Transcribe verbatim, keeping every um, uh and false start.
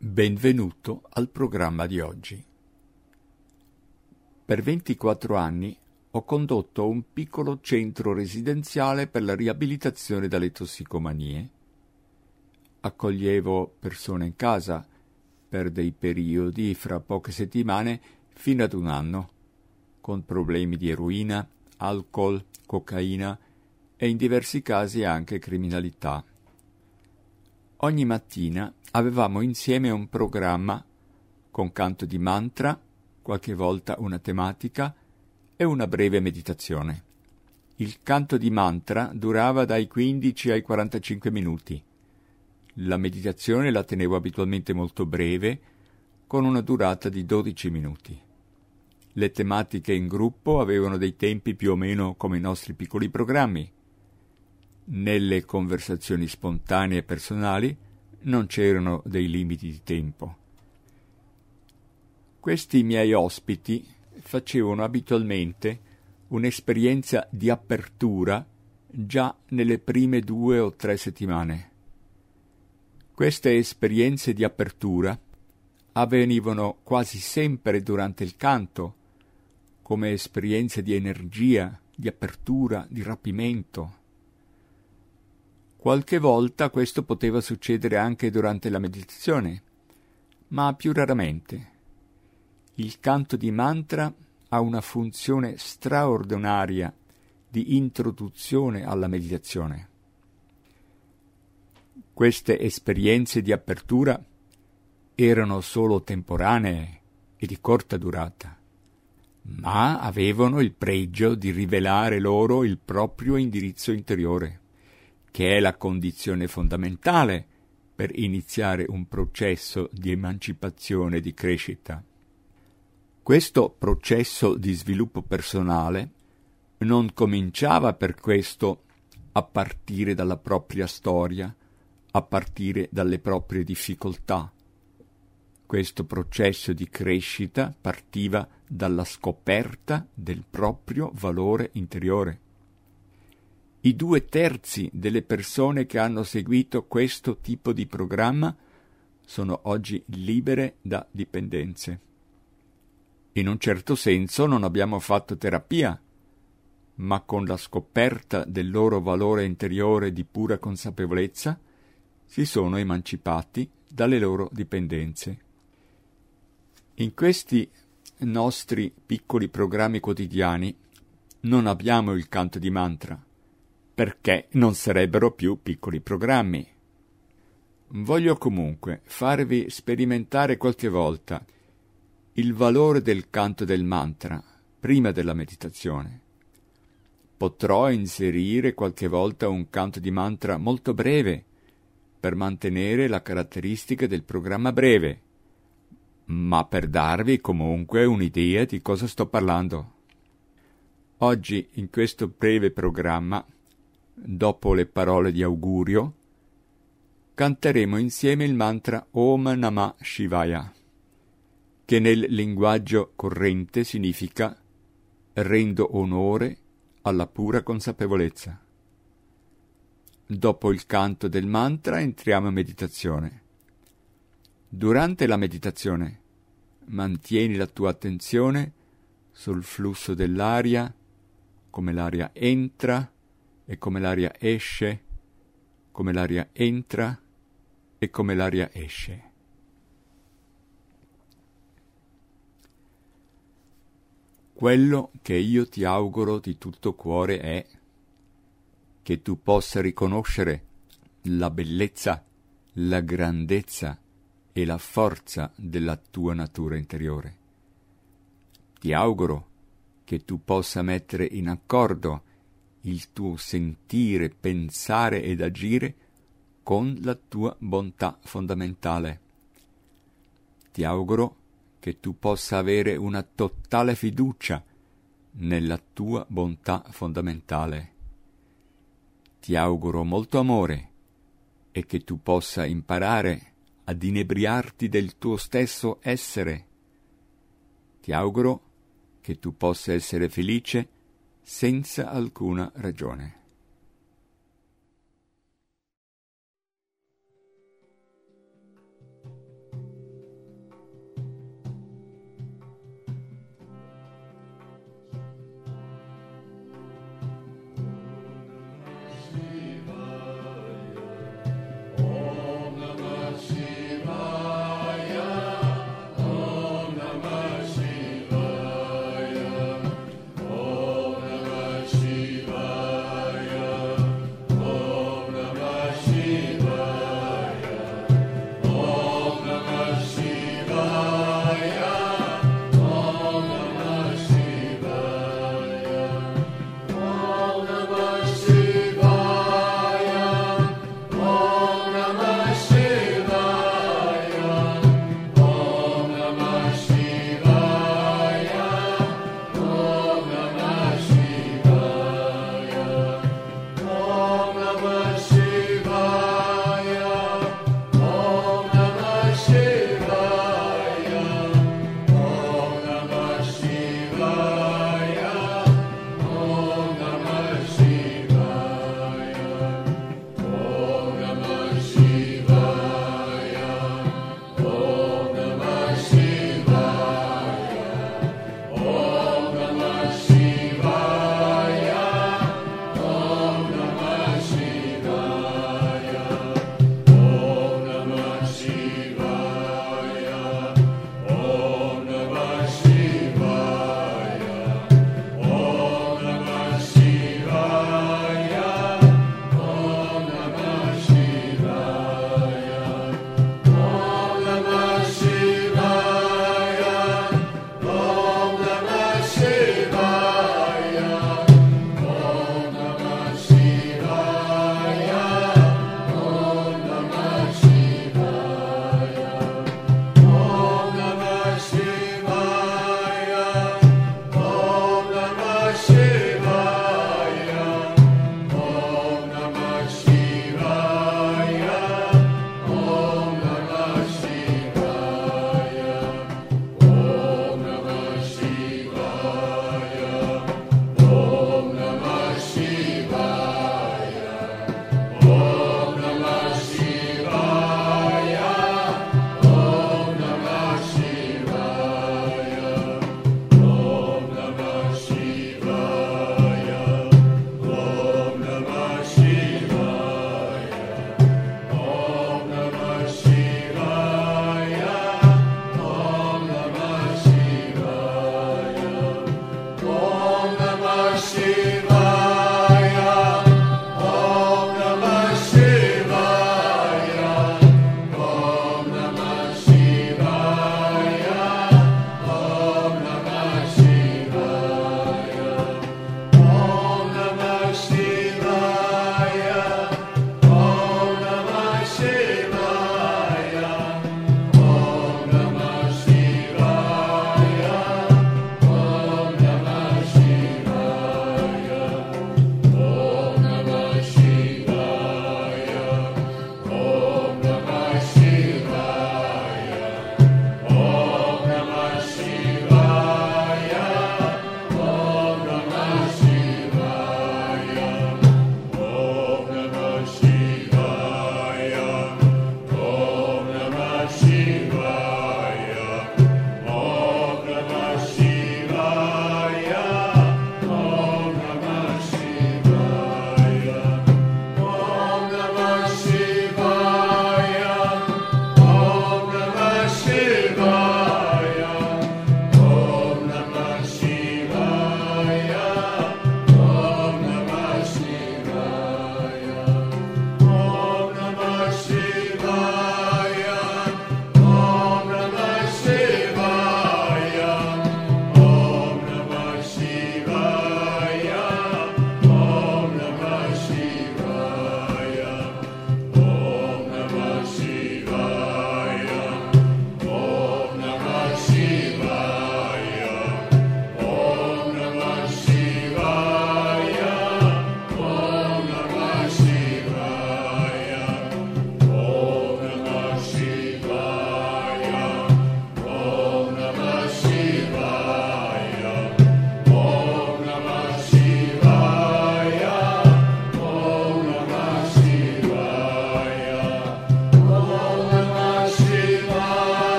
Benvenuto al programma di oggi. Per ventiquattro anni ho condotto un piccolo centro residenziale per la riabilitazione dalle tossicomanie. Accoglievo persone in casa per dei periodi fra poche settimane fino ad un anno, con problemi di eroina, alcol, cocaina e in diversi casi anche criminalità. Ogni mattina avevamo insieme un programma con canto di mantra, qualche volta una tematica e una breve meditazione. Il canto di mantra durava dai quindici ai quarantacinque minuti. La meditazione la tenevo abitualmente molto breve, con una durata di dodici minuti. Le tematiche in gruppo avevano dei tempi più o meno come i nostri piccoli programmi. Nelle conversazioni spontanee e personali non c'erano dei limiti di tempo. Questi miei ospiti facevano abitualmente un'esperienza di apertura già nelle prime due o tre settimane. Queste esperienze di apertura avvenivano quasi sempre durante il canto, come esperienze di energia, di apertura, di rapimento. Qualche volta questo poteva succedere anche durante la meditazione, ma più raramente. Il canto di mantra ha una funzione straordinaria di introduzione alla meditazione. Queste esperienze di apertura erano solo temporanee e di corta durata, ma avevano il pregio di rivelare loro il proprio indirizzo interiore, che è la condizione fondamentale per iniziare un processo di emancipazione e di crescita. Questo processo di sviluppo personale non cominciava per questo a partire dalla propria storia, a partire dalle proprie difficoltà. Questo processo di crescita partiva dalla scoperta del proprio valore interiore. I due terzi delle persone che hanno seguito questo tipo di programma sono oggi libere da dipendenze. In un certo senso non abbiamo fatto terapia, ma con la scoperta del loro valore interiore di pura consapevolezza si sono emancipati dalle loro dipendenze. In questi nostri piccoli programmi quotidiani non abbiamo il canto di mantra, perché non sarebbero più piccoli programmi. Voglio comunque farvi sperimentare qualche volta il valore del canto del mantra prima della meditazione. Potrò inserire qualche volta un canto di mantra molto breve per mantenere la caratteristica del programma breve, ma per darvi comunque un'idea di cosa sto parlando. Oggi, in questo breve programma, dopo le parole di augurio, canteremo insieme il mantra Om Namah Shivaya, che nel linguaggio corrente significa rendo onore alla pura consapevolezza. Dopo il canto del mantra entriamo in meditazione. Durante la meditazione mantieni la tua attenzione sul flusso dell'aria, come l'aria entra e come l'aria esce, come l'aria entra e come l'aria esce. Quello che io ti auguro di tutto cuore è che tu possa riconoscere la bellezza, la grandezza e la forza della tua natura interiore. Ti auguro che tu possa mettere in accordo il tuo sentire, pensare ed agire con la tua bontà fondamentale. Ti auguro che tu possa avere una totale fiducia nella tua bontà fondamentale. Ti auguro molto amore e che tu possa imparare ad inebriarti del tuo stesso essere. Ti auguro che tu possa essere felice senza alcuna ragione.